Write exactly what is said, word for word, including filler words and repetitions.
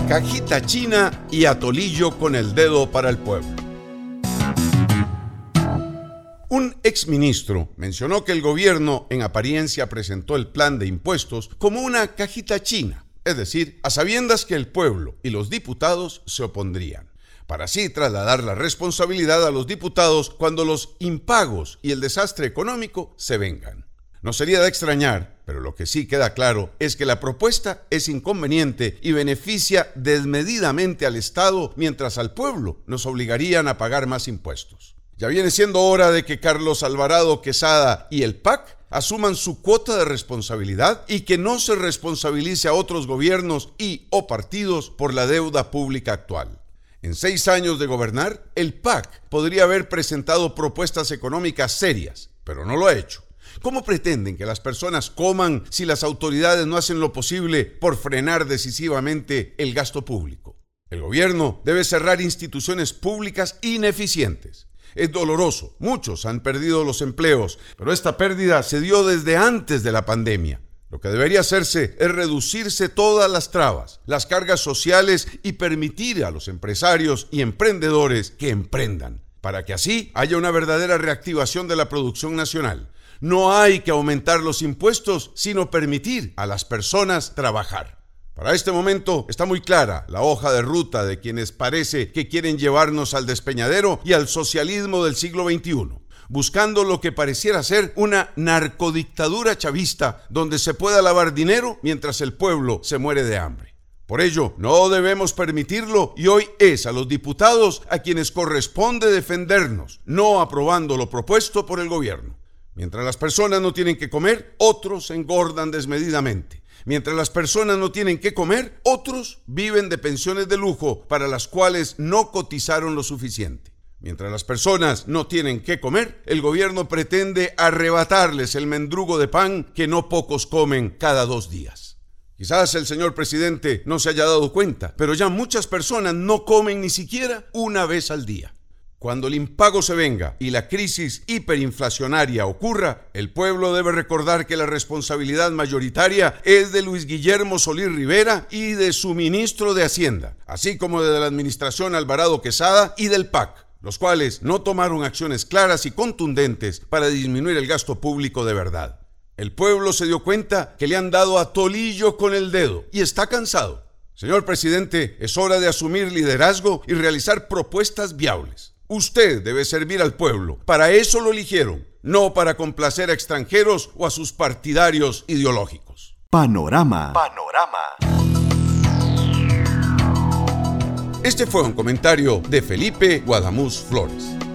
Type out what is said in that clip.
Cajita china y atolillo con el dedo para el pueblo. Un exministro mencionó que el gobierno en apariencia presentó el plan de impuestos como una cajita china, es decir, a sabiendas que el pueblo y los diputados se opondrían, para así trasladar la responsabilidad a los diputados cuando los impagos y el desastre económico se vengan. No sería de extrañar, pero lo que sí queda claro es que la propuesta es inconveniente y beneficia desmedidamente al Estado, mientras al pueblo nos obligarían a pagar más impuestos. Ya viene siendo hora de que Carlos Alvarado Quesada y el P A C asuman su cuota de responsabilidad y que no se responsabilice a otros gobiernos y o partidos por la deuda pública actual. En seis años de gobernar, el P A C podría haber presentado propuestas económicas serias, pero no lo ha hecho. ¿Cómo pretenden que las personas coman si las autoridades no hacen lo posible por frenar decisivamente el gasto público? El gobierno debe cerrar instituciones públicas ineficientes. Es doloroso, muchos han perdido los empleos, pero esta pérdida se dio desde antes de la pandemia. Lo que debería hacerse es reducirse todas las trabas, las cargas sociales y permitir a los empresarios y emprendedores que emprendan, para que así haya una verdadera reactivación de la producción nacional. No hay que aumentar los impuestos, sino permitir a las personas trabajar. Para este momento está muy clara la hoja de ruta de quienes parece que quieren llevarnos al despeñadero y al socialismo del siglo veintiuno, buscando lo que pareciera ser una narcodictadura chavista donde se pueda lavar dinero mientras el pueblo se muere de hambre. Por ello, no debemos permitirlo y hoy es a los diputados a quienes corresponde defendernos, no aprobando lo propuesto por el gobierno. Mientras las personas no tienen que comer, otros engordan desmedidamente. Mientras las personas no tienen que comer, otros viven de pensiones de lujo para las cuales no cotizaron lo suficiente. Mientras las personas no tienen que comer, el gobierno pretende arrebatarles el mendrugo de pan que no pocos comen cada dos días. Quizás el señor presidente no se haya dado cuenta, pero ya muchas personas no comen ni siquiera una vez al día. Cuando el impago se venga y la crisis hiperinflacionaria ocurra, el pueblo debe recordar que la responsabilidad mayoritaria es de Luis Guillermo Solís Rivera y de su ministro de Hacienda, así como de la administración Alvarado Quesada y del P A C, los cuales no tomaron acciones claras y contundentes para disminuir el gasto público de verdad. El pueblo se dio cuenta que le han dado a tolillo con el dedo y está cansado. Señor presidente, es hora de asumir liderazgo y realizar propuestas viables. Usted debe servir al pueblo. Para eso lo eligieron, no para complacer a extranjeros o a sus partidarios ideológicos. Panorama. Panorama. Este fue un comentario de Felipe Guadamuz Flores.